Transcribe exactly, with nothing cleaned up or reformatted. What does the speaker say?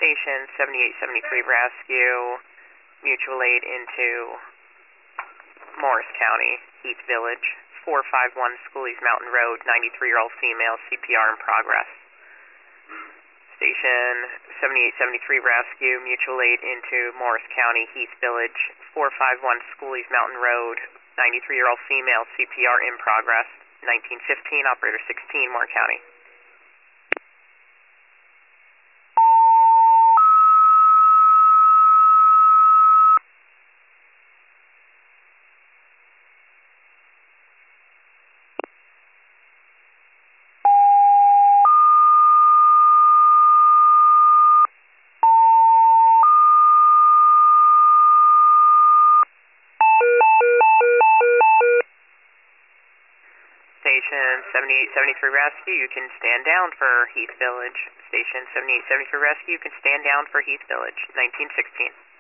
Station seventy-eight seventy-three Rescue, mutual aid into Morris County, Heath Village, four five one Schoolies Mountain Road, ninety-three-year-old female, C P R in progress. Station seventy-eight seventy-three Rescue, mutual aid into Morris County, Heath Village, four five one Schoolies Mountain Road, ninety-three-year-old female, C P R in progress, nineteen fifteen, operator sixteen, Moore County. Station seventy-eight seventy-three Rescue, you can stand down for Heath Village. Station seventy-eight seventy-three Rescue, you can stand down for Heath Village, nineteen sixteen.